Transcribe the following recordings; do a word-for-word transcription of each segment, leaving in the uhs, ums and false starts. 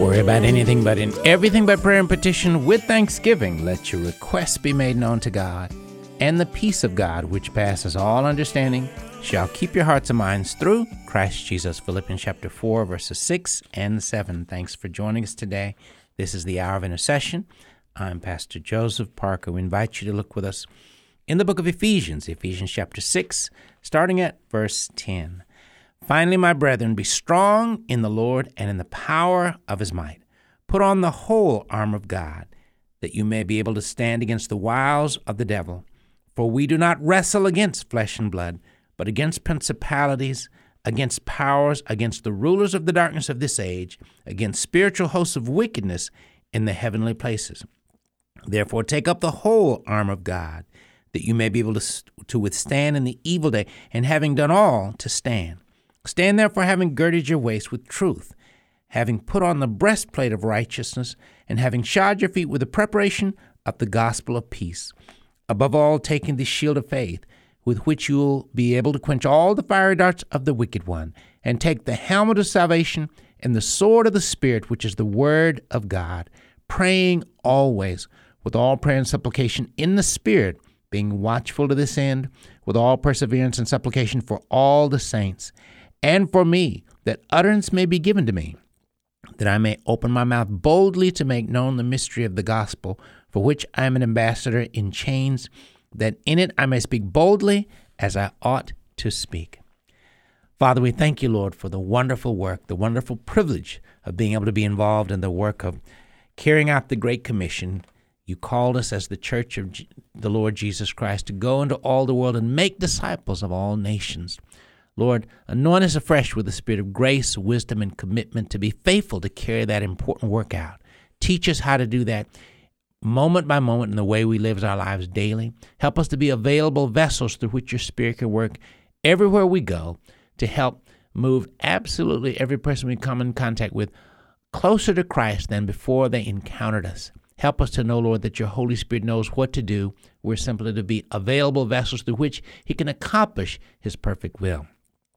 worry about anything, but in everything by prayer and petition with thanksgiving, let your requests be made known to God. And the peace of God, which passes all understanding, shall keep your hearts and minds through Christ Jesus. Philippians chapter four, verses six and seven. Thanks for joining us today. This is the Hour of Intercession. I'm Pastor Joseph Parker. We invite you to look with us in the book of Ephesians, Ephesians chapter six, starting at verse ten. Finally, my brethren, be strong in the Lord and in the power of his might. Put on the whole armor of God, that you may be able to stand against the wiles of the devil. For we do not wrestle against flesh and blood, but against principalities, against powers, against the rulers of the darkness of this age, against spiritual hosts of wickedness in the heavenly places. Therefore, take up the whole armor of God, that you may be able to, to withstand in the evil day, and having done all, to stand. Stand therefore, having girded your waist with truth, having put on the breastplate of righteousness, and having shod your feet with the preparation of the gospel of peace. Above all, taking the shield of faith, with which you will be able to quench all the fiery darts of the wicked one, and take the helmet of salvation and the sword of the Spirit, which is the word of God, praying always with all prayer and supplication in the Spirit, being watchful to this end, with all perseverance and supplication for all the saints, and for me, that utterance may be given to me, that I may open my mouth boldly to make known the mystery of the gospel, for which I am an ambassador in chains, that in it I may speak boldly as I ought to speak. Father, we thank you, Lord, for the wonderful work, the wonderful privilege of being able to be involved in the work of carrying out the Great Commission. You called us as the Church of the Lord Jesus Christ to go into all the world and make disciples of all nations. Lord, anoint us afresh with the spirit of grace, wisdom, and commitment to be faithful to carry that important work out. Teach us how to do that moment by moment in the way we live our lives daily. Help us to be available vessels through which your Spirit can work everywhere we go to help move absolutely every person we come in contact with closer to Christ than before they encountered us. Help us to know, Lord, that your Holy Spirit knows what to do. We're simply to be available vessels through which he can accomplish his perfect will.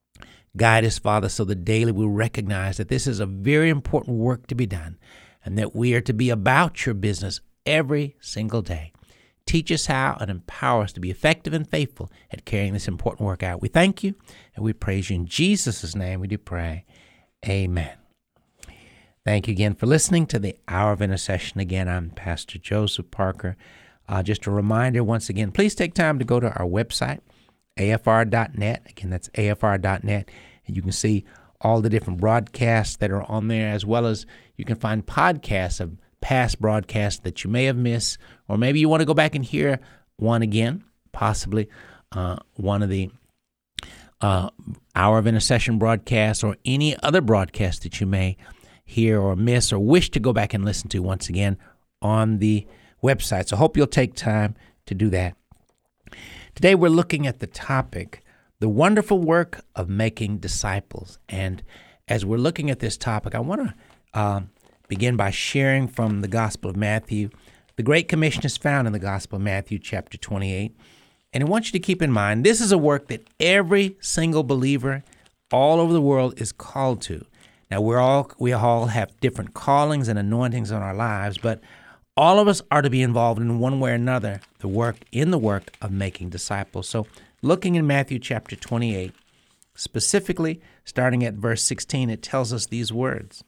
Guide us, Father, so that daily we recognize that this is a very important work to be done and that we are to be about your business every single day. Teach us how and empower us to be effective and faithful at carrying this important work out. We thank you and we praise you. In Jesus' name we do pray. Amen. Thank you again for listening to the Hour of Intercession. Again, I'm Pastor Joseph Parker. Uh, just a reminder, once again, please take time to go to our website, A F R dot net. Again, that's A F R dot net. And you can see all the different broadcasts that are on there, as well as you can find podcasts of past broadcasts that you may have missed, or maybe you want to go back and hear one again, possibly uh, one of the uh, Hour of Intercession broadcasts or any other broadcast that you may hear or miss or wish to go back and listen to once again on the website. So I hope you'll take time to do that. Today we're looking at the topic, the wonderful work of making disciples. And as we're looking at this topic, I want to uh, begin by sharing from the Gospel of Matthew. The Great Commission is found in the Gospel of Matthew, chapter twenty-eight. And I want you to keep in mind, this is a work that every single believer all over the world is called to. Now, we're all we all have different callings and anointings on our lives, but all of us are to be involved in one way or another, the work in the work of making disciples. So looking in Matthew chapter twenty-eight, specifically starting at verse sixteen, it tells us these words.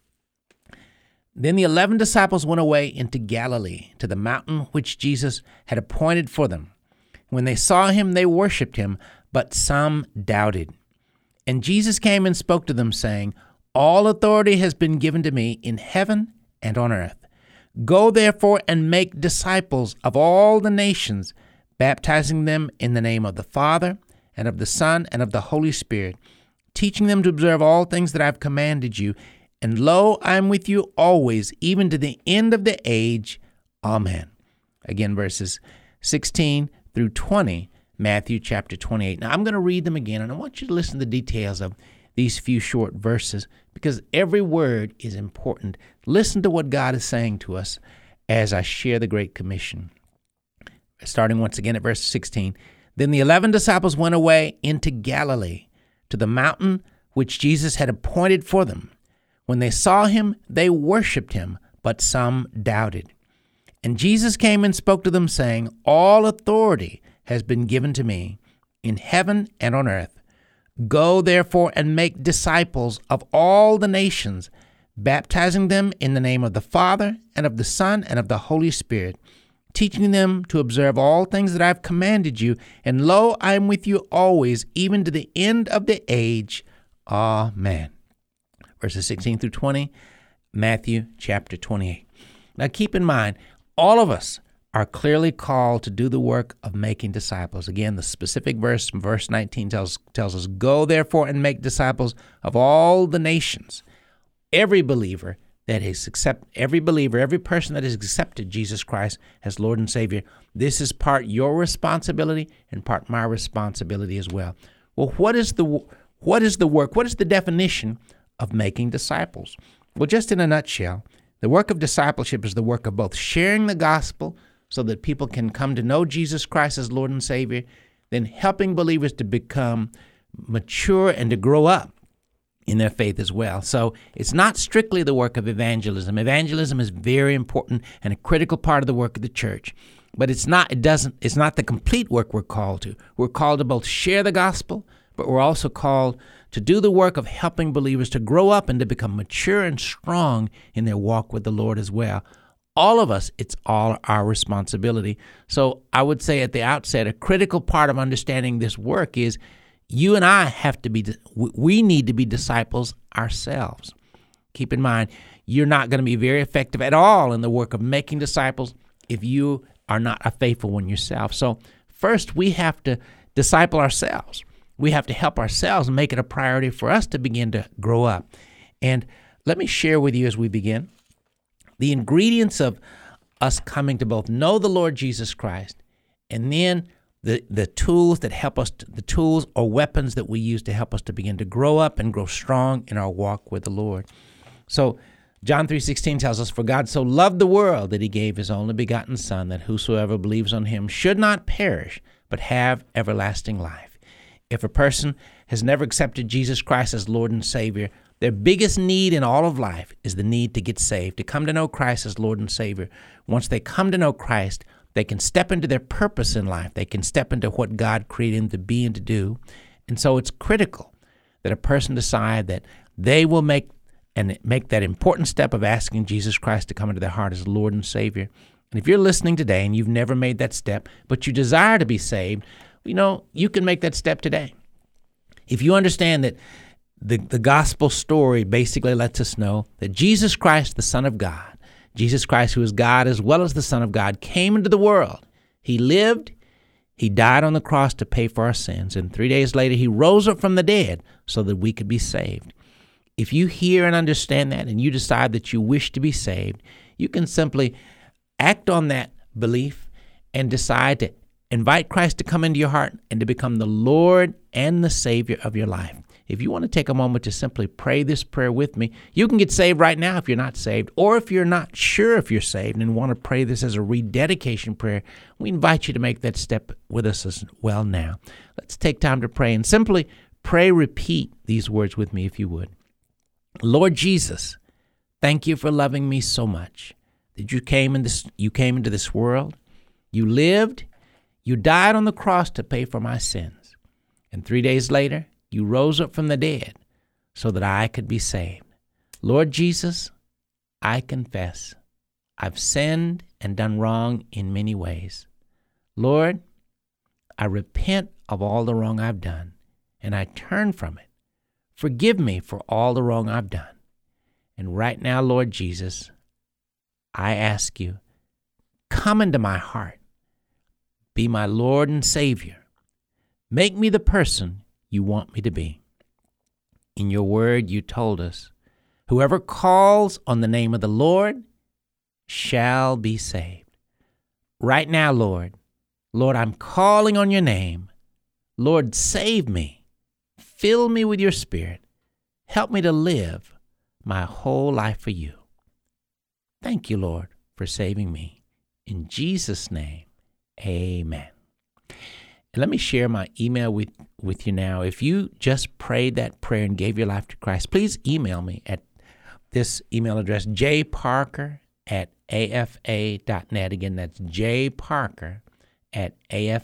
Then the eleven disciples went away into Galilee, to the mountain which Jesus had appointed for them. When they saw him, they worshipped him, but some doubted. And Jesus came and spoke to them, saying, All authority has been given to me in heaven and on earth. Go therefore and make disciples of all the nations, baptizing them in the name of the Father and of the Son and of the Holy Spirit, teaching them to observe all things that I have commanded you. And lo, I am with you always, even to the end of the age. Amen. Again, verses sixteen through twenty, Matthew chapter twenty-eight. Now, I'm going to read them again, and I want you to listen to the details of these few short verses, because every word is important. Listen to what God is saying to us as I share the Great Commission. Starting once again at verse sixteen. Then the eleven disciples went away into Galilee, to the mountain which Jesus had appointed for them. When they saw him, they worshipped him, but some doubted. And Jesus came and spoke to them, saying, All authority has been given to me in heaven and on earth. Go, therefore, and make disciples of all the nations, baptizing them in the name of the Father, and of the Son, and of the Holy Spirit, teaching them to observe all things that I have commanded you. And lo, I am with you always, even to the end of the age. Amen. Verses sixteen through twenty, Matthew chapter twenty-eight. Now keep in mind, all of us are clearly called to do the work of making disciples. Again, the specific verse from verse nineteen tells, tells us, Go therefore and make disciples of all the nations. Every believer that is accept, every believer, every person that has accepted Jesus Christ as Lord and Savior, this is part your responsibility and part my responsibility as well. Well, what is the what is the work? What is the definition of making disciples? Well, just in a nutshell, the work of discipleship is the work of both sharing the gospel so that people can come to know Jesus Christ as Lord and Savior, then helping believers to become mature and to grow up in their faith as well. So it's not strictly the work of evangelism. Evangelism is very important and a critical part of the work of the church, but it's not, it doesn't, it's not the complete work we're called to. We're called to both share the gospel, but we're also called to do the work of helping believers to grow up and to become mature and strong in their walk with the Lord as well. All of us, it's all our responsibility. So I would say at the outset, a critical part of understanding this work is you and I have to be, we need to be disciples ourselves. Keep in mind, you're not going to be very effective at all in the work of making disciples if you are not a faithful one yourself. So first, we have to disciple ourselves. We have to help ourselves and make it a priority for us to begin to grow up. And let me share with you as we begin the ingredients of us coming to both know the Lord Jesus Christ and then the, the tools that help us, to, the tools or weapons that we use to help us to begin to grow up and grow strong in our walk with the Lord. So John three sixteen tells us, For God so loved the world that he gave his only begotten Son, that whosoever believes on him should not perish, but have everlasting life. If a person has never accepted Jesus Christ as Lord and Savior, their biggest need in all of life is the need to get saved, to come to know Christ as Lord and Savior. Once they come to know Christ, they can step into their purpose in life. They can step into what God created them to be and to do. And so it's critical that a person decide that they will make and make that important step of asking Jesus Christ to come into their heart as Lord and Savior. And if you're listening today and you've never made that step, but you desire to be saved, you know, you can make that step today. If you understand that the, the gospel story basically lets us know that Jesus Christ, the Son of God, Jesus Christ, who is God as well as the Son of God, came into the world. He lived, he died on the cross to pay for our sins, and three days later he rose up from the dead so that we could be saved. If you hear and understand that and you decide that you wish to be saved, you can simply act on that belief and decide to invite Christ to come into your heart and to become the Lord and the Savior of your life. If you want to take a moment to simply pray this prayer with me, you can get saved right now if you're not saved, or if you're not sure if you're saved and want to pray this as a rededication prayer, we invite you to make that step with us as well now. Let's take time to pray and simply pray, repeat these words with me if you would. Lord Jesus, thank you for loving me so much that you came in this, you came into this world, you lived, you died on the cross to pay for my sins, and three days later, you rose up from the dead so that I could be saved. Lord Jesus, I confess I've sinned and done wrong in many ways. Lord, I repent of all the wrong I've done, and I turn from it. Forgive me for all the wrong I've done. And right now, Lord Jesus, I ask you, come into my heart. Be my Lord and Savior. Make me the person you want me to be. In your word, you told us, whoever calls on the name of the Lord shall be saved. Right now, Lord, Lord, I'm calling on your name. Lord, save me. Fill me with your Spirit. Help me to live my whole life for you. Thank you, Lord, for saving me. In Jesus' name, amen. And let me share my email with, with you now. If you just prayed that prayer and gave your life to Christ, please email me at this email address, jparker at afa.net. Again, that's jparker at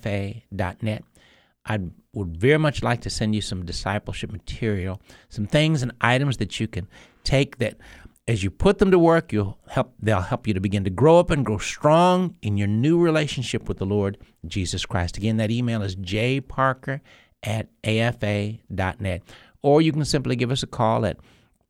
afa.net. I would very much like to send you some discipleship material, some things and items that you can take that as you put them to work, you'll help. They'll help you to begin to grow up and grow strong in your new relationship with the Lord Jesus Christ. Again, that email is jparker at afa.net. Or you can simply give us a call at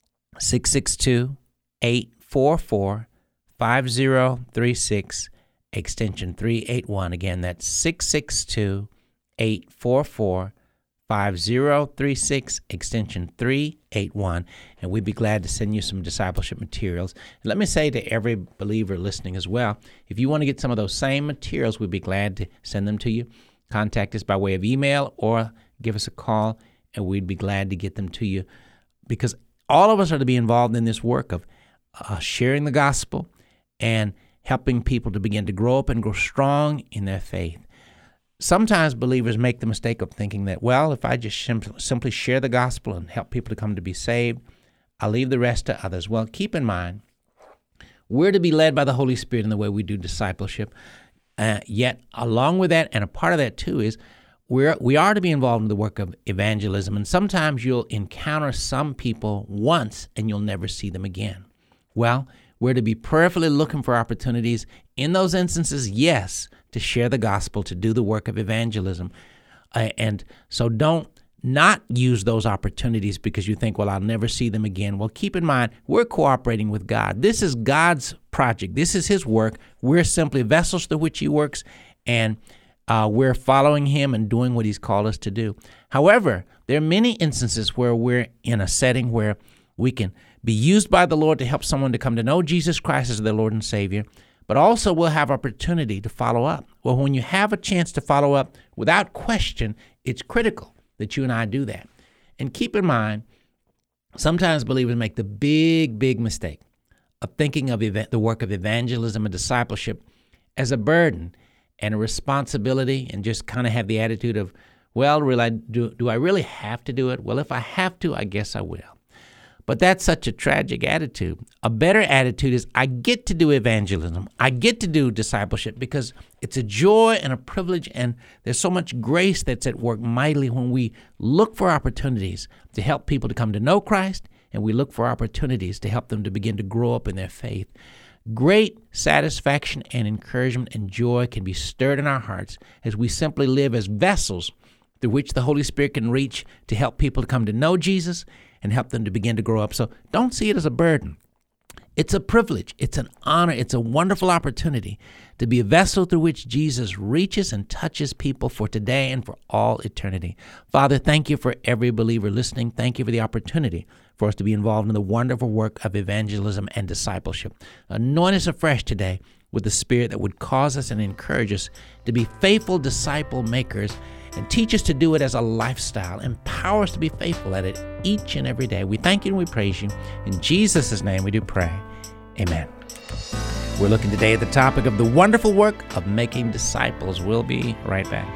six six two, eight four four, five zero three six, extension three eight one. Again, that's six six two, eight four four, five zero three six, extension three eight one, and we'd be glad to send you some discipleship materials. And let me say to every believer listening as well, if you want to get some of those same materials, we'd be glad to send them to you. Contact us by way of email or give us a call, and we'd be glad to get them to you, because all of us are to be involved in this work of uh, sharing the gospel and helping people to begin to grow up and grow strong in their faith. Sometimes believers make the mistake of thinking that, well, if I just simply share the gospel and help people to come to be saved, I'll leave the rest to others. Well, keep in mind, we're to be led by the Holy Spirit in the way we do discipleship. Uh, yet, along with that, and a part of that too, is we're, we are to be involved in the work of evangelism. And sometimes you'll encounter some people once and you'll never see them again. Well, we're to be prayerfully looking for opportunities in those instances, yes, to share the gospel, to do the work of evangelism. Uh, and so don't not use those opportunities because you think, well, I'll never see them again. Well, keep in mind, we're cooperating with God. This is God's project. This is his work. We're simply vessels through which he works, and uh, we're following him and doing what he's called us to do. However, there are many instances where we're in a setting where we can be used by the Lord to help someone to come to know Jesus Christ as their Lord and Savior, but also we'll have opportunity to follow up. Well, when you have a chance to follow up, without question, it's critical that you and I do that. And keep in mind, sometimes believers make the big, big mistake of thinking of ev- the work of evangelism and discipleship as a burden and a responsibility, and just kind of have the attitude of, well, really, do, do I really have to do it? Well, if I have to, I guess I will. But that's such a tragic attitude. A better attitude is, I get to do evangelism. I get to do discipleship because it's a joy and a privilege, and there's so much grace that's at work mightily when we look for opportunities to help people to come to know Christ, and we look for opportunities to help them to begin to grow up in their faith. Great satisfaction and encouragement and joy can be stirred in our hearts as we simply live as vessels through which the Holy Spirit can reach to help people to come to know Jesus and help them to begin to grow up. So don't see it as a burden. It's a privilege. It's an honor. It's a wonderful opportunity to be a vessel through which Jesus reaches and touches people for today and for all eternity. Father, thank you for every believer listening. Thank you for the opportunity for us to be involved in the wonderful work of evangelism and discipleship. Anoint us afresh today with the Spirit that would cause us and encourage us to be faithful disciple makers, and teach us to do it as a lifestyle. Empower us to be faithful at it each and every day. We thank you and we praise you. In Jesus' name we do pray. Amen. We're looking today at the topic of the wonderful work of making disciples. We'll be right back.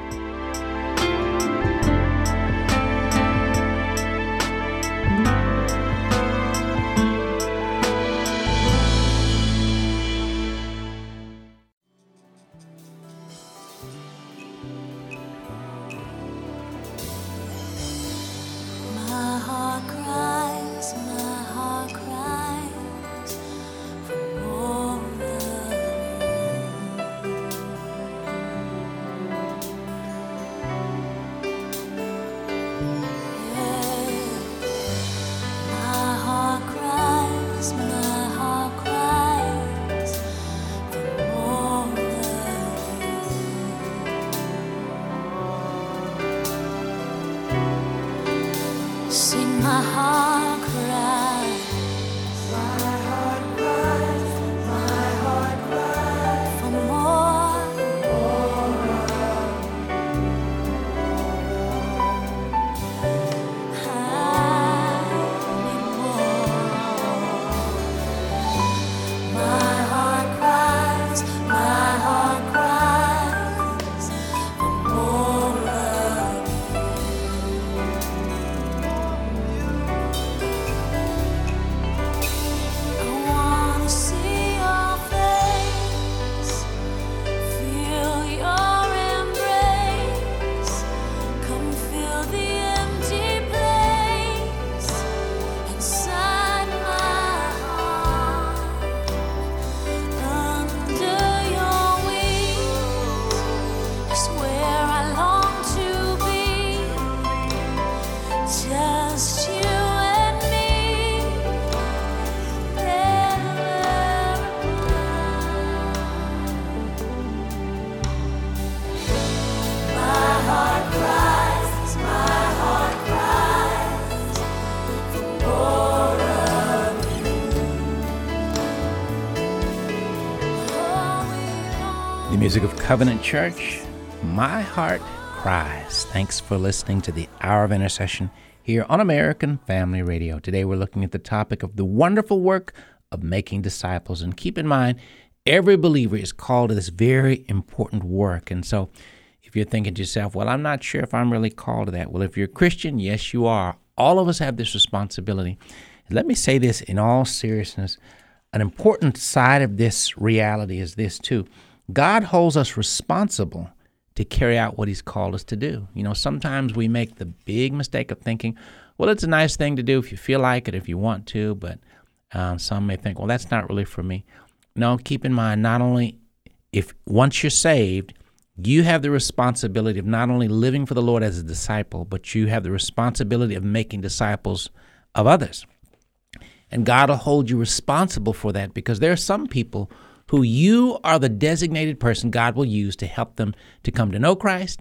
The music of Covenant Church, My Heart Cries. Thanks for listening to the Hour of Intercession here on American Family Radio. Today we're looking at the topic of the wonderful work of making disciples. And keep in mind, every believer is called to this very important work. And so if you're thinking to yourself, well, I'm not sure if I'm really called to that. Well, if you're a Christian, yes, you are. All of us have this responsibility. And let me say this in all seriousness. An important side of this reality is this too. God holds us responsible to carry out what he's called us to do. You know, sometimes we make the big mistake of thinking, well, it's a nice thing to do if you feel like it, if you want to, but um, some may think, well, that's not really for me. No, keep in mind, not only if once you're saved, you have the responsibility of not only living for the Lord as a disciple, but you have the responsibility of making disciples of others. And God will hold you responsible for that because there are some people who you are the designated person God will use to help them to come to know Christ,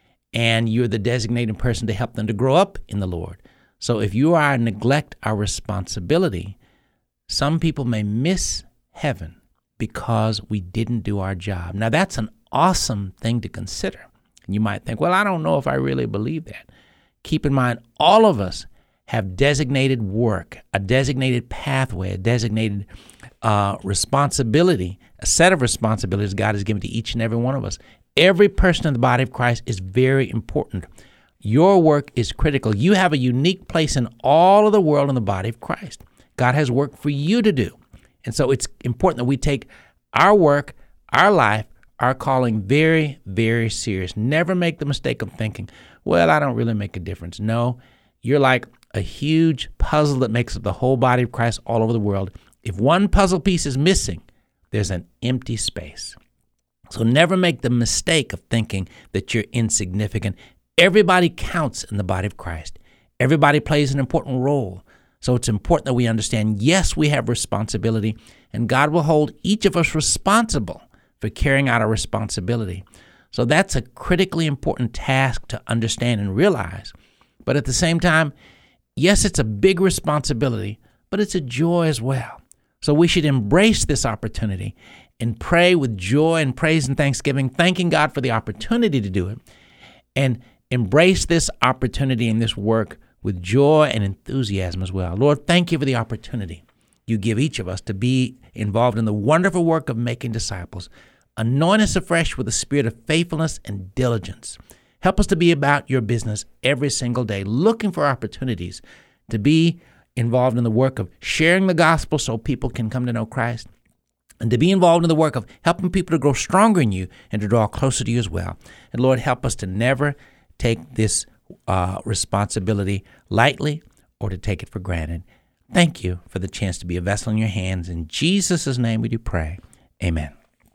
and you're the designated person to help them to grow up in the Lord. So if you are neglect our responsibility, some people may miss heaven because we didn't do our job. Now, that's an awesome thing to consider. You might think, well, I don't know if I really believe that. Keep in mind, all of us have designated work, a designated pathway, a designated uh, responsibility, a set of responsibilities God has given to each and every one of us. Every person in the body of Christ is very important. Your work is critical. You have a unique place in all of the world in the body of Christ. God has work for you to do. And so it's important that we take our work, our life, our calling very, very serious. Never make the mistake of thinking, well, I don't really make a difference. No, you're like a huge puzzle that makes up the whole body of Christ all over the world. If one puzzle piece is missing, there's an empty space. So never make the mistake of thinking that you're insignificant. Everybody counts in the body of Christ. Everybody plays an important role. So it's important that we understand, yes, we have responsibility, and God will hold each of us responsible for carrying out our responsibility. So that's a critically important task to understand and realize. But at the same time, yes, it's a big responsibility, but it's a joy as well. So we should embrace this opportunity and pray with joy and praise and thanksgiving, thanking God for the opportunity to do it, and embrace this opportunity and this work with joy and enthusiasm as well. Lord, thank you for the opportunity you give each of us to be involved in the wonderful work of making disciples. Anoint us afresh with a spirit of faithfulness and diligence. Help us to be about your business every single day, looking for opportunities to be involved in the work of sharing the gospel so people can come to know Christ, and to be involved in the work of helping people to grow stronger in you and to draw closer to you as well. And Lord, help us to never take this uh, responsibility lightly or to take it for granted. Thank you for the chance to be a vessel in your hands. In Jesus' name we do pray. Amen.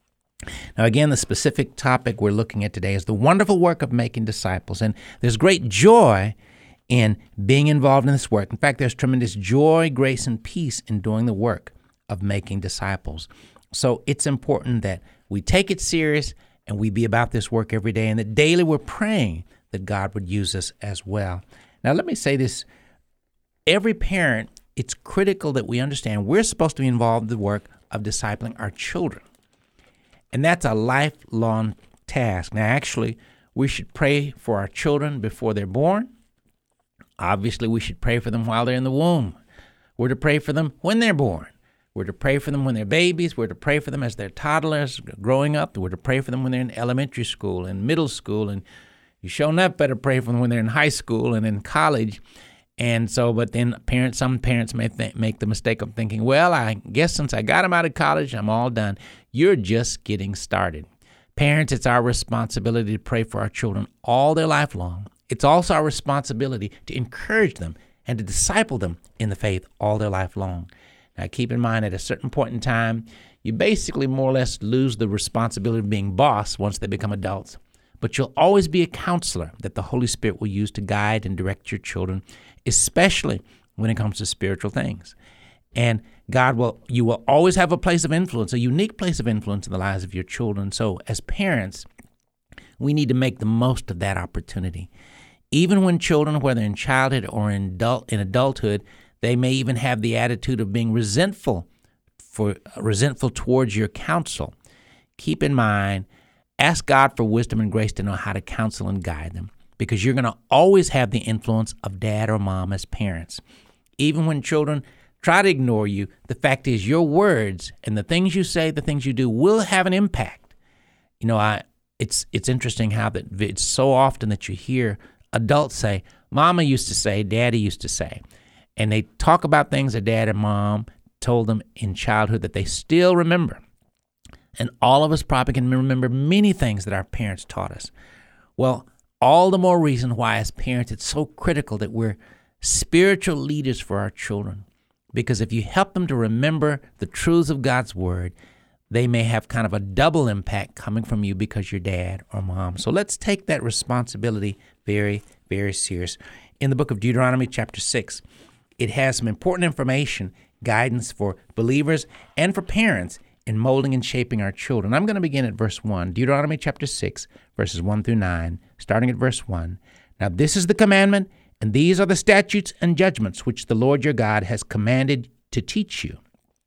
Now, again, the specific topic we're looking at today is the wonderful work of making disciples. And there's great joy in being involved in this work. In fact, there's tremendous joy, grace, and peace in doing the work of making disciples. So it's important that we take it serious and we be about this work every day, and that daily we're praying that God would use us as well. Now, let me say this. Every parent, it's critical that we understand we're supposed to be involved in the work of discipling our children. And that's a lifelong task. Now, actually, we should pray for our children before they're born. Obviously, we should pray for them while they're in the womb. We're to pray for them when they're born. We're to pray for them when they're babies. We're to pray for them as they're toddlers, growing up. We're to pray for them when they're in elementary school and middle school. And you sure enough better pray for them when they're in high school and in college. And so, but then parents, some parents may th- make the mistake of thinking, well, I guess since I got them out of college, I'm all done. You're just getting started. Parents, it's our responsibility to pray for our children all their life long. It's also our responsibility to encourage them and to disciple them in the faith all their life long. Now, keep in mind, at a certain point in time, you basically more or less lose the responsibility of being boss once they become adults. But you'll always be a counselor that the Holy Spirit will use to guide and direct your children, especially when it comes to spiritual things. And God will, you will always have a place of influence, a unique place of influence in the lives of your children. So as parents, we need to make the most of that opportunity. Even when children, whether in childhood or in adult in adulthood, they may even have the attitude of being resentful for resentful towards your counsel. Keep in mind ask God for wisdom and grace to know how to counsel and guide them, because you're going to always have the influence of dad or mom as parents. Even when children try to ignore you, the fact is your words and the things you say, the things you do will have an impact. You know, I it's it's interesting how that it's so often that you hear adults say, Mama used to say, Daddy used to say, and they talk about things that dad and mom told them in childhood that they still remember. And all of us probably can remember many things that our parents taught us. Well, all the more reason why as parents it's so critical that we're spiritual leaders for our children. Because if you help them to remember the truths of God's word, they may have kind of a double impact coming from you because you're dad or mom. So let's take that responsibility very, very serious. In the book of Deuteronomy chapter six, it has some important information, guidance for believers and for parents in molding and shaping our children. I'm going to begin at verse one, Deuteronomy chapter six, verses one through nine, starting at verse one. Now this is the commandment, and these are the statutes and judgments which the Lord your God has commanded to teach you,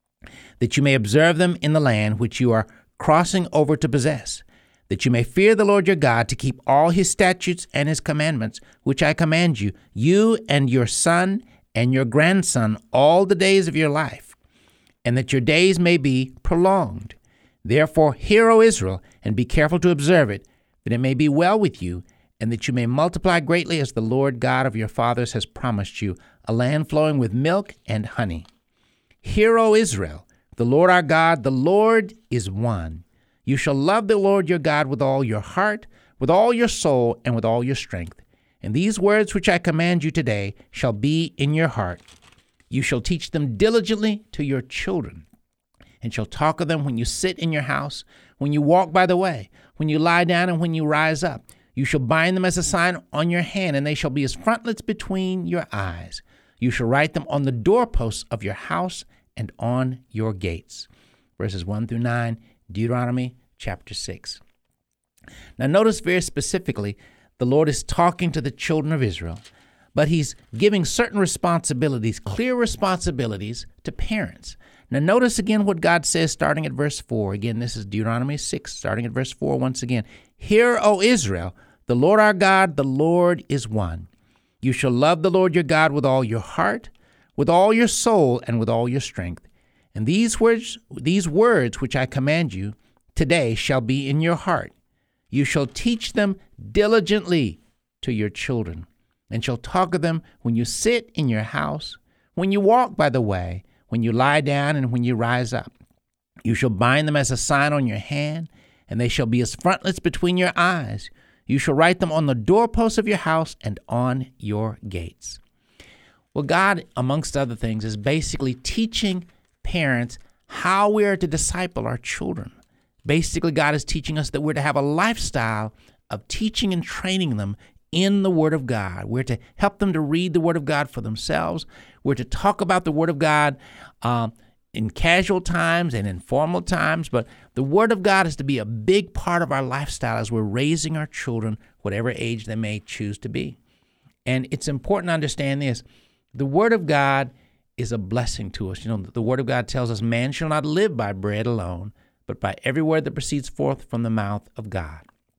that you may observe them in the land which you are crossing over to possess, that you may fear the Lord your God to keep all his statutes and his commandments, which I command you, you and your son and your grandson all the days of your life, and that your days may be prolonged. Therefore hear, O Israel, and be careful to observe it, that it may be well with you, and that you may multiply greatly as the Lord God of your fathers has promised you, a land flowing with milk and honey. Hear, O Israel, the Lord our God, the Lord is one. You shall love the Lord your God with all your heart, with all your soul, and with all your strength. And these words which I command you today shall be in your heart. You shall teach them diligently to your children, and shall talk of them when you sit in your house, when you walk by the way, when you lie down, and when you rise up. You shall bind them as a sign on your hand, and they shall be as frontlets between your eyes. You shall write them on the doorposts of your house and on your gates. Verses one through nine, Deuteronomy chapter six. Now notice very specifically, the Lord is talking to the children of Israel, but he's giving certain responsibilities, clear responsibilities to parents. Now notice again what God says starting at verse four. Again, this is Deuteronomy six, starting at verse four once again. Hear, O Israel, the Lord our God, the Lord is one. You shall love the Lord your God with all your heart, with all your soul, and with all your strength. And these words, these words which I command you today shall be in your heart. You shall teach them diligently to your children, and shall talk of them when you sit in your house, when you walk by the way, when you lie down, and when you rise up. You shall bind them as a sign on your hand, and they shall be as frontlets between your eyes. You shall write them on the doorposts of your house and on your gates. Well, God, amongst other things, is basically teaching parents how we are to disciple our children. Basically, God is teaching us that we're to have a lifestyle of teaching and training them in the Word of God. We're to help them to read the Word of God for themselves. We're to talk about the Word of God uh, in casual times and informal times, but the Word of God is to be a big part of our lifestyle as we're raising our children, whatever age they may choose to be. And it's important to understand this. The Word of God is a blessing to us. You know, the Word of God tells us, man shall not live by bread alone, but by every word that proceeds forth from the mouth of God.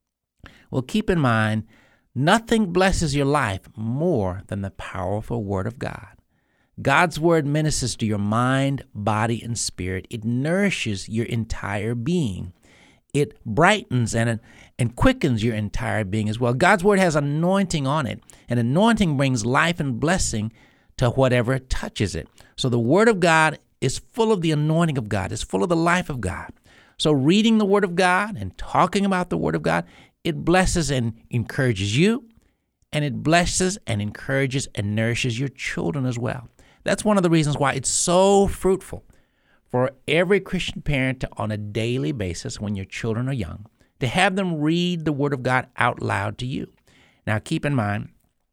Well, keep in mind, nothing blesses your life more than the powerful Word of God. God's Word ministers to your mind, body, and spirit. It nourishes your entire being. It brightens and, and quickens your entire being as well. God's Word has anointing on it, and anointing brings life and blessing to whatever touches it. So the Word of God is full of the anointing of God. It's full of the life of God. So reading the Word of God and talking about the Word of God, it blesses and encourages you, and it blesses and encourages and nourishes your children as well. That's one of the reasons why it's so fruitful for every Christian parent to, on a daily basis, when your children are young, to have them read the Word of God out loud to you. Now, keep in mind,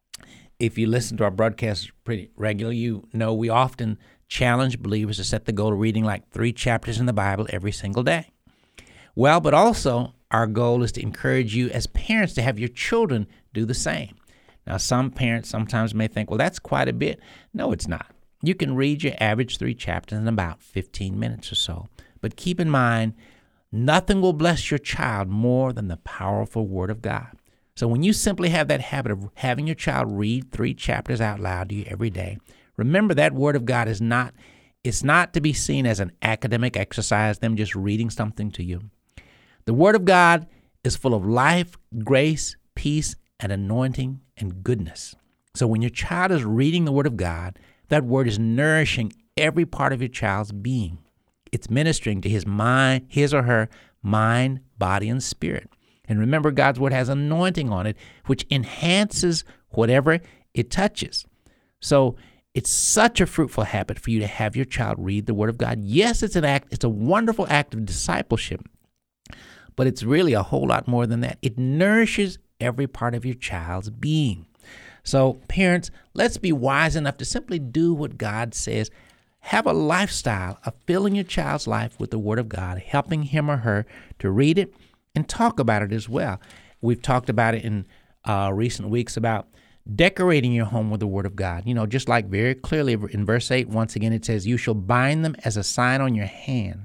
if you listen to our broadcasts pretty regularly, you know we often challenge believers to set the goal of reading like three chapters in the Bible every single day. Well, but also our goal is to encourage you as parents to have your children do the same. Now, some parents sometimes may think, well, that's quite a bit. No, it's not. You can read your average three chapters in about fifteen minutes or so. But keep in mind, Nothing will bless your child more than the powerful Word of God. So when you simply have that habit of having your child read three chapters out loud to you every day, remember that Word of God is not, it's not to be seen as an academic exercise, them just reading something to you. The Word of God is full of life, grace, peace, and anointing and goodness. So when your child is reading the Word of God, that Word is nourishing every part of your child's being. It's ministering to his mind, his or her mind, body, and spirit. And remember, God's Word has anointing on it, which enhances whatever it touches. So it's such a fruitful habit for you to have your child read the Word of God. Yes, it's an act, it's a wonderful act of discipleship, but it's really a whole lot more than that. It nourishes every part of your child's being. So parents, let's be wise enough to simply do what God says. Have a lifestyle of filling your child's life with the Word of God, helping him or her to read it and talk about it as well. We've talked about it in uh, recent weeks about decorating your home with the Word of God. You know, just like very clearly in verse eight, once again, it says, you shall bind them as a sign on your hand,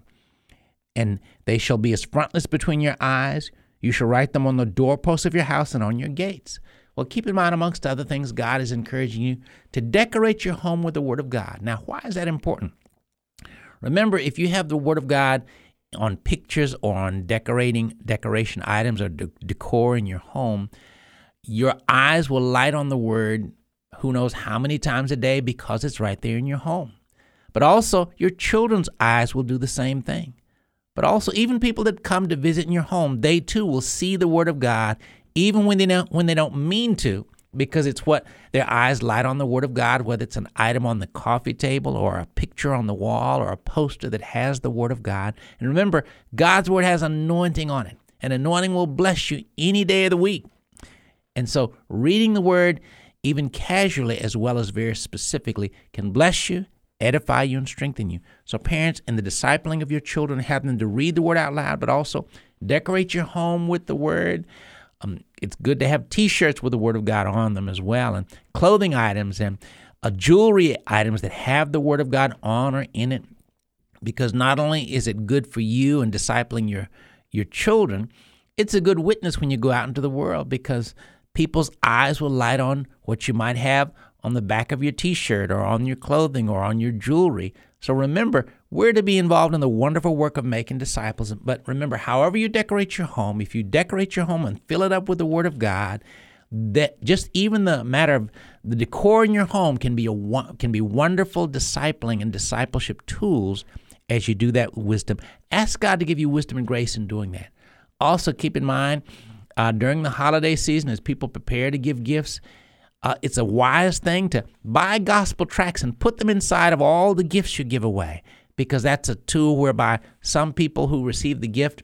and they shall be as frontlets between your eyes. You shall write them on the doorposts of your house and on your gates. Well, keep in mind, amongst other things, God is encouraging you to decorate your home with the Word of God. Now, why is that important? Remember, if you have the Word of God on pictures or on decorating decoration items or de- decor in your home, your eyes will light on the Word who knows how many times a day because it's right there in your home. But also, your children's eyes will do the same thing. But also, even people that come to visit in your home, they too will see the Word of God even when they don't, when they don't mean to, because it's what their eyes light on the Word of God, whether it's an item on the coffee table or a picture on the wall or a poster that has the Word of God. And remember, God's Word has anointing on it, and anointing will bless you any day of the week. And so reading the Word, even casually as well as very specifically, can bless you, edify you, and strengthen you. So parents, in the discipling of your children, have them to read the Word out loud, but also decorate your home with the Word. Um, it's good to have T-shirts with the Word of God on them as well, and clothing items and uh, jewelry items that have the Word of God on or in it, because not only is it good for you in discipling your, your children, it's a good witness when you go out into the world, because people's eyes will light on what you might have on the back of your T-shirt or on your clothing or on your jewelry. So remember, we're to be involved in the wonderful work of making disciples. But remember, however you decorate your home, if you decorate your home and fill it up with the Word of God, that just even the matter of the decor in your home can be a can be wonderful discipling and discipleship tools as you do that with wisdom. Ask God to give you wisdom and grace in doing that. Also, keep in mind, uh, during the holiday season, as people prepare to give gifts, Uh, it's a wise thing to buy gospel tracts and put them inside of all the gifts you give away, because that's a tool whereby some people who receive the gift,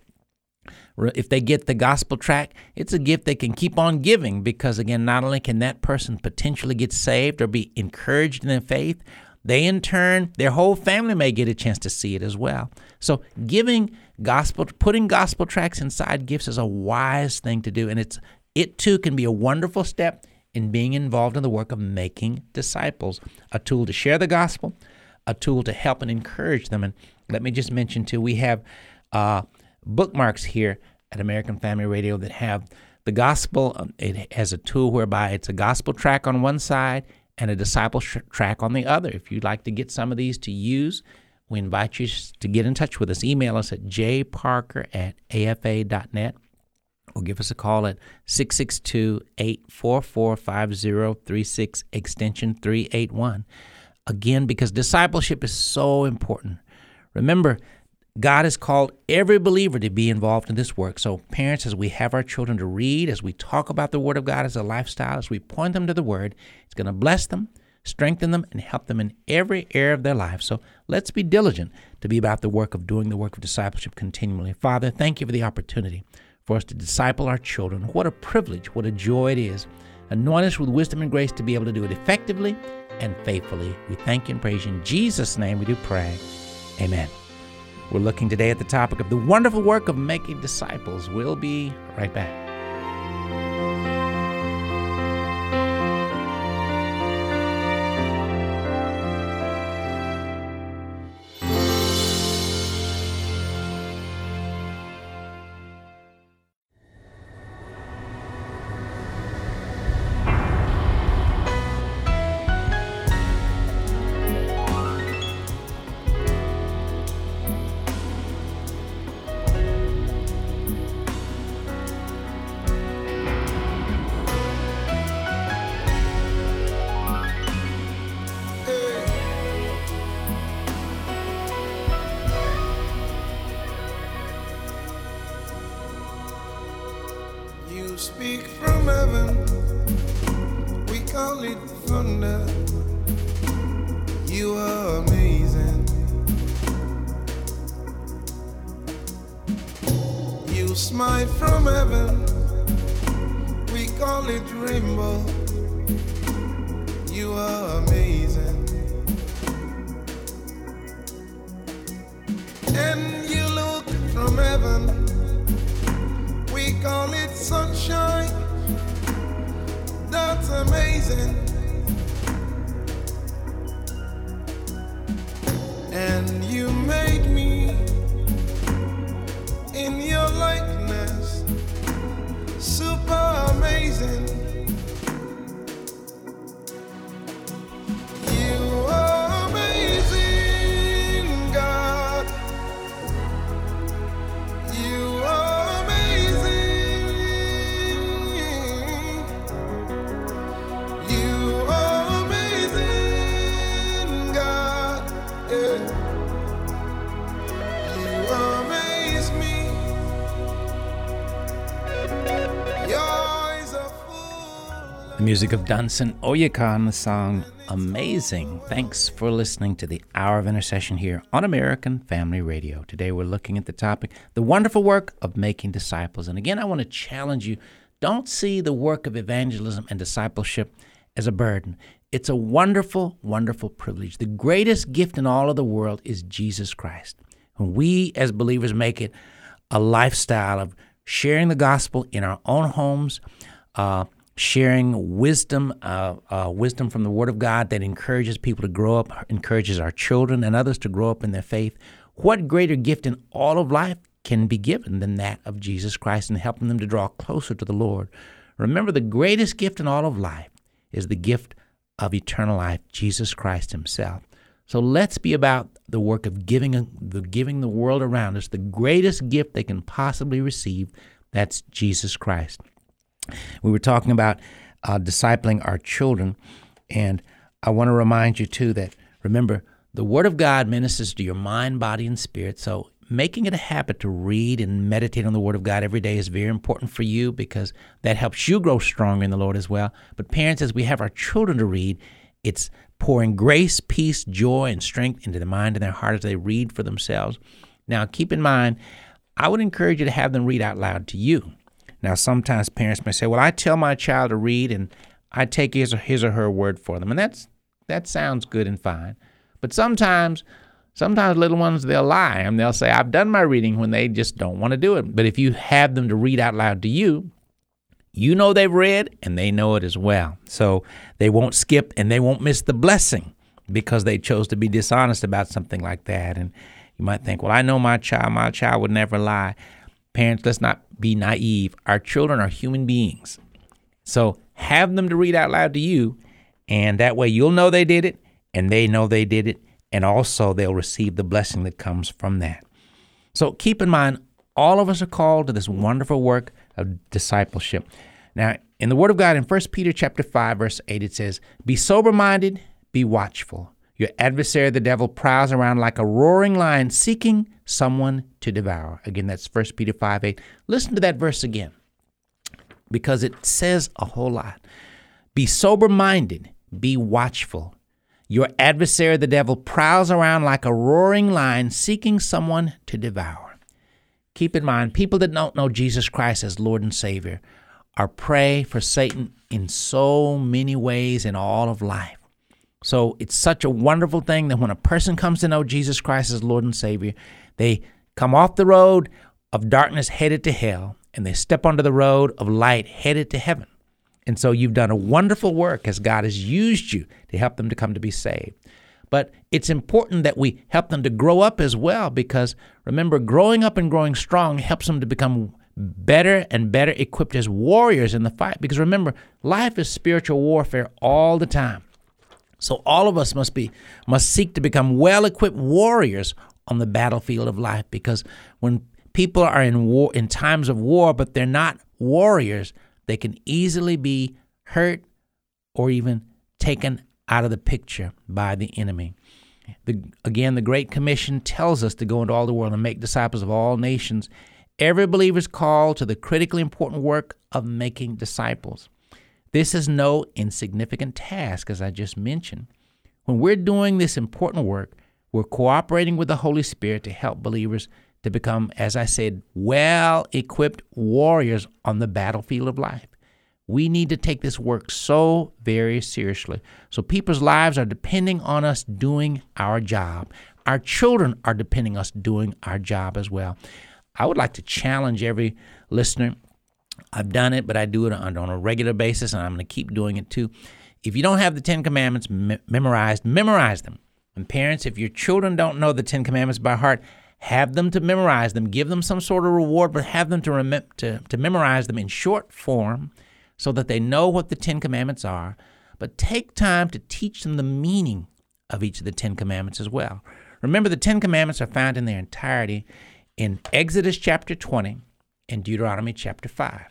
if they get the gospel tract, it's a gift they can keep on giving, because, again, not only can that person potentially get saved or be encouraged in their faith, they in turn, their whole family may get a chance to see it as well. So giving gospel, putting gospel tracts inside gifts is a wise thing to do, and it's it too can be a wonderful step in being involved in the work of making disciples, a tool to share the gospel, a tool to help and encourage them. And let me just mention, too, we have uh, bookmarks here at American Family Radio that have the gospel. It has a tool whereby it's a gospel track on one side and a disciple track on the other. If you'd like to get some of these to use, we invite you to get in touch with us. Email us at j parker at a f a dot net. Or give us a call at six six two, eight four four, five zero three six, extension three eight one. Again, because discipleship is so important. Remember, God has called every believer to be involved in this work. So parents, as we have our children to read, as we talk about the Word of God as a lifestyle, as we point them to the Word, it's going to bless them, strengthen them, and help them in every area of their life. So let's be diligent to be about the work of doing the work of discipleship continually. Father, thank you for the opportunity for us to disciple our children. What a privilege, what a joy it is. Anoint us with wisdom and grace to be able to do it effectively and faithfully. We thank you and praise you. In Jesus' name we do pray. Amen. We're looking today at the topic of the wonderful work of making disciples. We'll be right back. speak from heaven, we call it thunder. You are amazing. You smite from heaven, we call it rainbow. You are amazing. And you look from heaven, we call it sunshine. That's amazing. And you made me in your likeness, super amazing. You are amazing, God. You are amazing. You are amazing, God. Yeah. You amaze me. Your eyes are full. The music of Dunson Oyeka and the song Amazing. Thanks for listening to the Hour of Intercession here on American Family Radio. Today we're looking at the topic, the wonderful work of making disciples. And again, I want to challenge you, don't see the work of evangelism and discipleship as a burden. It's a wonderful, wonderful privilege. The greatest gift in all of the world is Jesus Christ. And we as believers make it a lifestyle of sharing the gospel in our own homes, uh, sharing wisdom, uh, uh, wisdom from the Word of God that encourages people to grow up, encourages our children and others to grow up in their faith. What greater gift in all of life can be given than that of Jesus Christ and helping them to draw closer to the Lord? Remember, the greatest gift in all of life is the gift of eternal life, Jesus Christ himself. So let's be about the work of giving, the giving the world around us the greatest gift they can possibly receive. That's Jesus Christ. We were talking about uh, discipling our children, and I want to remind you, too, that, remember, the Word of God ministers to your mind, body, and spirit, so making it a habit to read and meditate on the Word of God every day is very important for you because that helps you grow stronger in the Lord as well. But parents, as we have our children to read, it's pouring grace, peace, joy, and strength into their mind and their heart as they read for themselves. Now, keep in mind, I would encourage you to have them read out loud to you. Now, sometimes parents may say, well, I tell my child to read and I take his or, his or her word for them. And that's that sounds good and fine. But sometimes, sometimes little ones, they'll lie and they'll say, I've done my reading when they just don't want to do it. But if you have them to read out loud to you, you know they've read and they know it as well. So they won't skip and they won't miss the blessing because they chose to be dishonest about something like that. And you might think, well, I know my child, my child would never lie. Parents, let's not be naive. Our children are human beings. So have them to read out loud to you, and that way you'll know they did it, and they know they did it, and also they'll receive the blessing that comes from that. So keep in mind, all of us are called to this wonderful work of discipleship. Now, in the Word of God, in First Peter chapter five, verse eight, it says, be sober-minded, be watchful. Your adversary, the devil, prowls around like a roaring lion seeking someone to devour. Again, that's First Peter five eight. Listen to that verse again because it says a whole lot. Be sober-minded, be watchful. Your adversary, the devil, prowls around like a roaring lion seeking someone to devour. Keep in mind, people that don't know Jesus Christ as Lord and Savior are prey for Satan in so many ways in all of life. So it's such a wonderful thing that when a person comes to know Jesus Christ as Lord and Savior, they come off the road of darkness headed to hell, and they step onto the road of light headed to heaven. And so you've done a wonderful work as God has used you to help them to come to be saved. But it's important that we help them to grow up as well because, remember, growing up and growing strong helps them to become better and better equipped as warriors in the fight. Because remember, life is spiritual warfare all the time. So all of us must be must seek to become well-equipped warriors on the battlefield of life, because when people are in war, in times of war, but they're not warriors, they can easily be hurt or even taken out of the picture by the enemy. The, again, the Great Commission tells us to go into all the world and make disciples of all nations, every believer is called to the critically important work of making disciples. This is no insignificant task, as I just mentioned. When we're doing this important work, we're cooperating with the Holy Spirit to help believers to become, as I said, well-equipped warriors on the battlefield of life. We need to take this work so very seriously. So people's lives are depending on us doing our job. Our children are depending on us doing our job as well. I would like to challenge every listener. I've done it, but I do it on, on a regular basis, and I'm going to keep doing it too. If you don't have the Ten Commandments me- memorized, memorize them. And parents, if your children don't know the Ten Commandments by heart, have them to memorize them. Give them some sort of reward, but have them to, rem- to, to memorize them in short form, so that they know what the Ten Commandments are, but take time to teach them the meaning of each of the Ten Commandments as well. Remember, the Ten Commandments are found in their entirety in Exodus chapter twenty and Deuteronomy chapter five.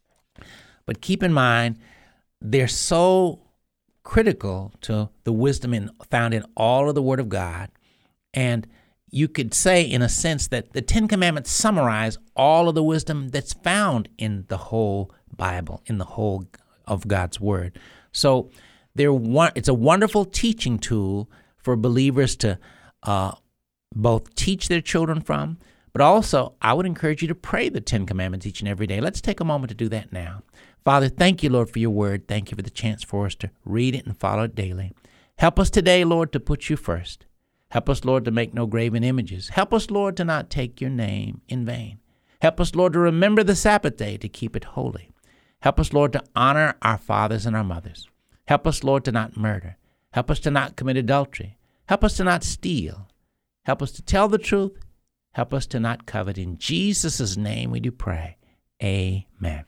But keep in mind, they're so critical to the wisdom in, found in all of the Word of God, and you could say, in a sense, that the Ten Commandments summarize all of the wisdom that's found in the whole Bible, in the whole of God's Word. So they're one, it's a wonderful teaching tool for believers to uh, both teach their children from, but also I would encourage you to pray the Ten Commandments each and every day. Let's take a moment to do that now. Father, thank you, Lord, for your Word. Thank you for the chance for us to read it and follow it daily. Help us today, Lord, to put you first. Help us, Lord, to make no graven images. Help us, Lord, to not take your name in vain. Help us, Lord, to remember the Sabbath day, to keep it holy. Help us, Lord, to honor our fathers and our mothers. Help us, Lord, to not murder. Help us to not commit adultery. Help us to not steal. Help us to tell the truth. Help us to not covet. In Jesus' name we do pray. Amen.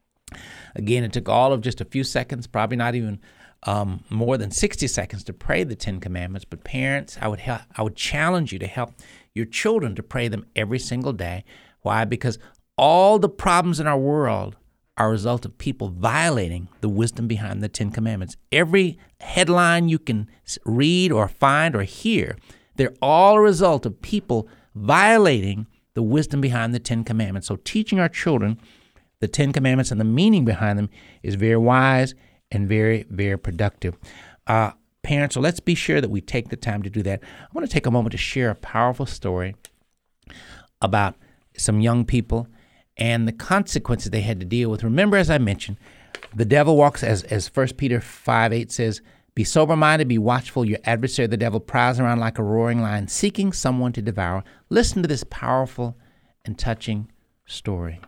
Again, it took all of just a few seconds, probably not even um, more than sixty seconds to pray the Ten Commandments. But parents, I would help, I would challenge you to help your children to pray them every single day. Why? Because all the problems in our world are a result of people violating the wisdom behind the Ten Commandments. Every headline you can read or find or hear, they're all a result of people violating the wisdom behind the Ten Commandments. So teaching our children the Ten Commandments and the meaning behind them is very wise and very, very productive. Uh, parents, so let's be sure that we take the time to do that. I want to take a moment to share a powerful story about some young people and the consequences they had to deal with. Remember, as I mentioned, the devil walks, as, as First Peter five eight says, be sober-minded, be watchful. Your adversary, the devil, prowls around like a roaring lion, seeking someone to devour. Listen to this powerful and touching story.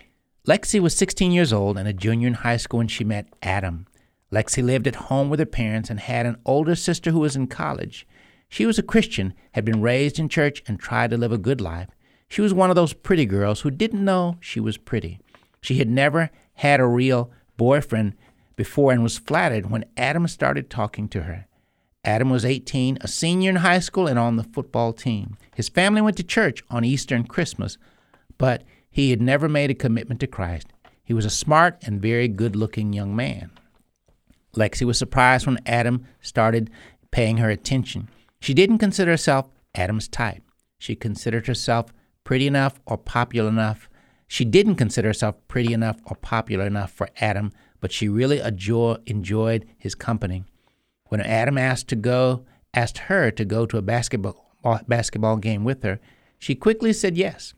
Lexi was sixteen years old and a junior in high school when she met Adam. Lexi lived at home with her parents and had an older sister who was in college. She was a Christian, had been raised in church, and tried to live a good life. She was one of those pretty girls who didn't know she was pretty. She had never had a real boyfriend before and was flattered when Adam started talking to her. Adam was eighteen, a senior in high school, and on the football team. His family went to church on Easter and Christmas, but he had never made a commitment to Christ. He was a smart and very good-looking young man. Lexi was surprised when Adam started paying her attention. She didn't consider herself Adam's type. She considered herself pretty enough or popular enough. She didn't consider herself pretty enough or popular enough for Adam, but she really enjoy, enjoyed his company. When Adam asked to go, asked her to go to a basketball basketball game with her, she quickly said yes.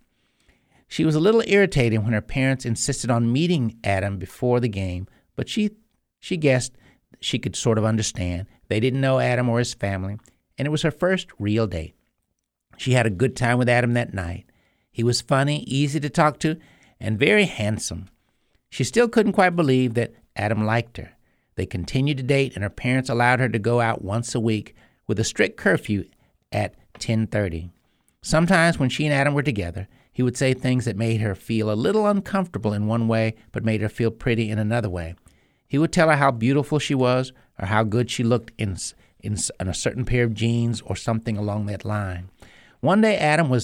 She was a little irritated when her parents insisted on meeting Adam before the game, but she she guessed she could sort of understand. They didn't know Adam or his family, and it was her first real date. She had a good time with Adam that night. He was funny, easy to talk to, and very handsome. She still couldn't quite believe that Adam liked her. They continued to date, and her parents allowed her to go out once a week with a strict curfew at ten thirty. Sometimes when she and Adam were together, he would say things that made her feel a little uncomfortable in one way, but made her feel pretty in another way. He would tell her how beautiful she was or how good she looked in, in, in a certain pair of jeans or something along that line. One day, Adam was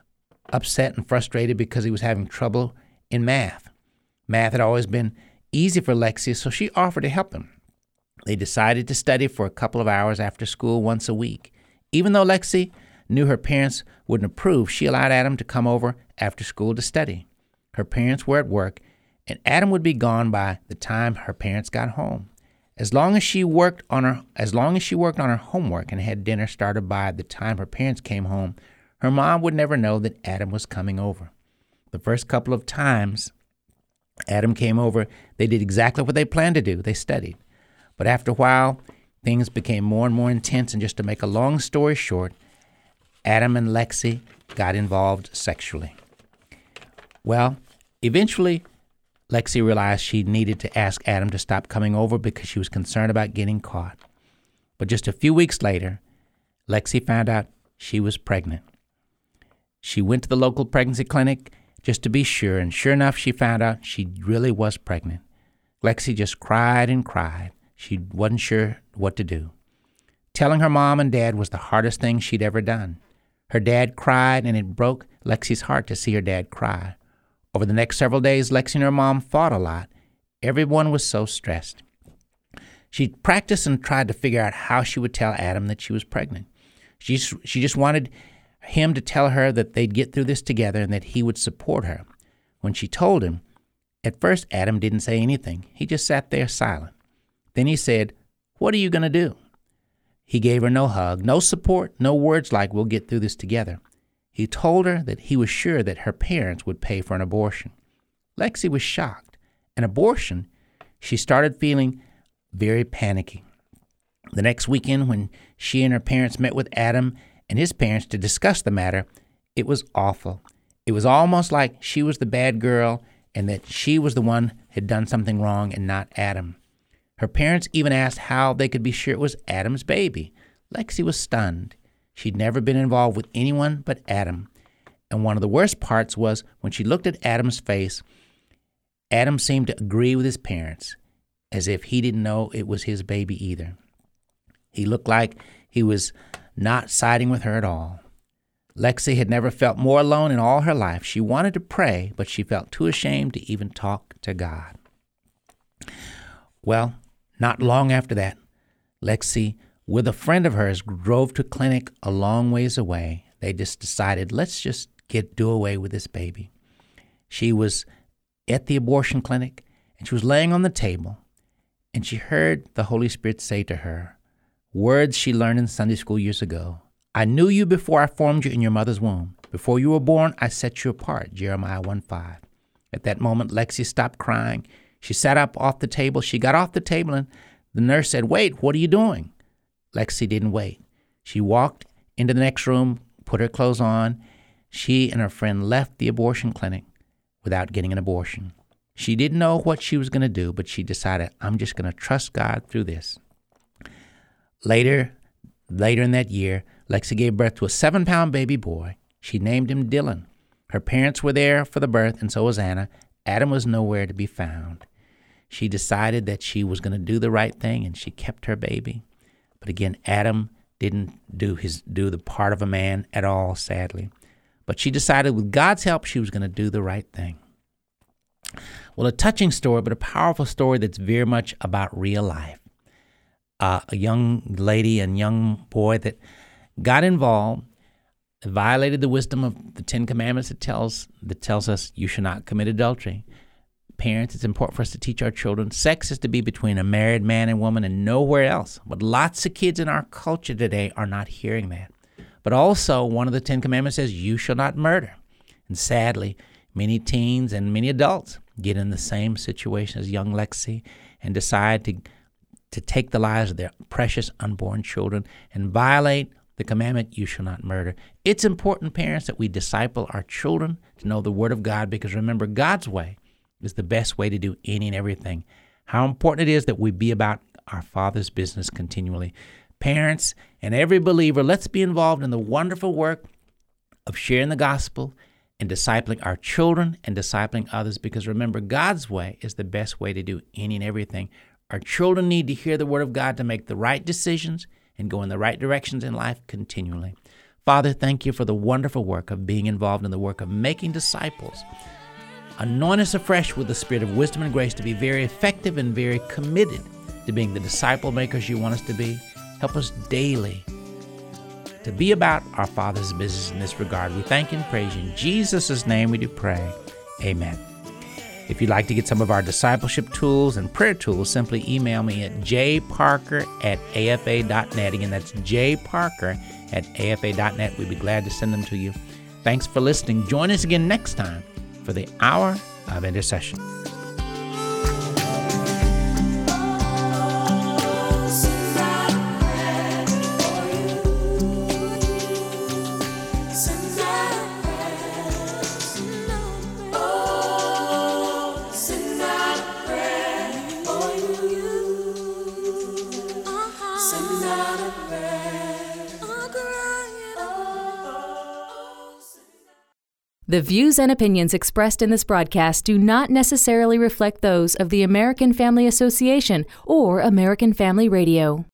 upset and frustrated because he was having trouble in math. Math had always been easy for Lexi, so she offered to help him. They decided to study for a couple of hours after school once a week. Even though Lexi knew her parents wouldn't approve, she allowed Adam to come over after school to study. Her parents were at work, and Adam would be gone by the time her parents got home. As long as she worked on her, as long as she worked on her homework and had dinner started by the time her parents came home, her mom would never know that Adam was coming over. The first couple of times Adam came over, they did exactly what they planned to do. They studied. But after a while, things became more and more intense, and just to make a long story short, Adam and Lexi got involved sexually. Well, eventually, Lexi realized she needed to ask Adam to stop coming over because she was concerned about getting caught. But just a few weeks later, Lexi found out she was pregnant. She went to the local pregnancy clinic just to be sure, and sure enough, she found out she really was pregnant. Lexi just cried and cried. She wasn't sure what to do. Telling her mom and dad was the hardest thing she'd ever done. Her dad cried, and it broke Lexi's heart to see her dad cry. Over the next several days, Lexi and her mom fought a lot. Everyone was so stressed. She practiced and tried to figure out how she would tell Adam that she was pregnant. She, she just wanted him to tell her that they'd get through this together and that he would support her. When she told him, at first Adam didn't say anything. He just sat there silent. Then he said, "What are you going to do?" He gave her no hug, no support, no words like, "We'll get through this together." He told her that he was sure that her parents would pay for an abortion. Lexi was shocked. An abortion? She started feeling very panicky. The next weekend, when she and her parents met with Adam and his parents to discuss the matter, it was awful. It was almost like she was the bad girl and that she was the one who had done something wrong and not Adam. Her parents even asked how they could be sure it was Adam's baby. Lexi was stunned. She'd never been involved with anyone but Adam. And one of the worst parts was when she looked at Adam's face, Adam seemed to agree with his parents, as if he didn't know it was his baby either. He looked like he was not siding with her at all. Lexi had never felt more alone in all her life. She wanted to pray, but she felt too ashamed to even talk to God. Well, not long after that, Lexi, with a friend of hers, drove to a clinic a long ways away. They just decided, let's just get do away with this baby. She was at the abortion clinic, and she was laying on the table, and she heard the Holy Spirit say to her, words she learned in Sunday school years ago. "I knew you before I formed you in your mother's womb. Before you were born, I set you apart," Jeremiah one five. At that moment, Lexi stopped crying. She sat up off the table. She got off the table, and the nurse said, "Wait, what are you doing?" Lexi didn't wait. She walked into the next room, put her clothes on. She and her friend left the abortion clinic without getting an abortion. She didn't know what she was going to do, but she decided, I'm just going to trust God through this. Later, later in that year, Lexi gave birth to a seven-pound baby boy. She named him Dylan. Her parents were there for the birth, and so was Anna. Adam was nowhere to be found. She decided that she was going to do the right thing, and she kept her baby. But again, Adam didn't do his do the part of a man at all, sadly. But she decided with God's help, she was going to do the right thing. Well, a touching story, but a powerful story that's very much about real life. Uh, a young lady and young boy that got involved, violated the wisdom of the Ten Commandments that tells that tells us you should not commit adultery. Parents, it's important for us to teach our children sex is to be between a married man and woman and nowhere else. But lots of kids in our culture today are not hearing that. But also, one of the Ten Commandments says you shall not murder. And sadly, many teens and many adults get in the same situation as young Lexi and decide to to take the lives of their precious unborn children and violate the commandment, you shall not murder. It's important, parents, that we disciple our children to know the Word of God, because remember, God's way is the best way to do any and everything. How important it is that we be about our Father's business continually. Parents and every believer, let's be involved in the wonderful work of sharing the gospel and discipling our children and discipling others, because remember, God's way is the best way to do any and everything. Our children need to hear the Word of God to make the right decisions and go in the right directions in life continually. Father, thank you for the wonderful work of being involved in the work of making disciples. Anoint us afresh with the spirit of wisdom and grace to be very effective and very committed to being the disciple makers you want us to be. Help us daily to be about our Father's business in this regard. We thank and praise you. In Jesus' name we do pray. Amen. If you'd like to get some of our discipleship tools and prayer tools, simply email me at j parker at a f a dot net. Again, that's j parker at a f a dot net. We'd be glad to send them to you. Thanks for listening. Join us again next time for the Hour of Intercession. The views and opinions expressed in this broadcast do not necessarily reflect those of the American Family Association or American Family Radio.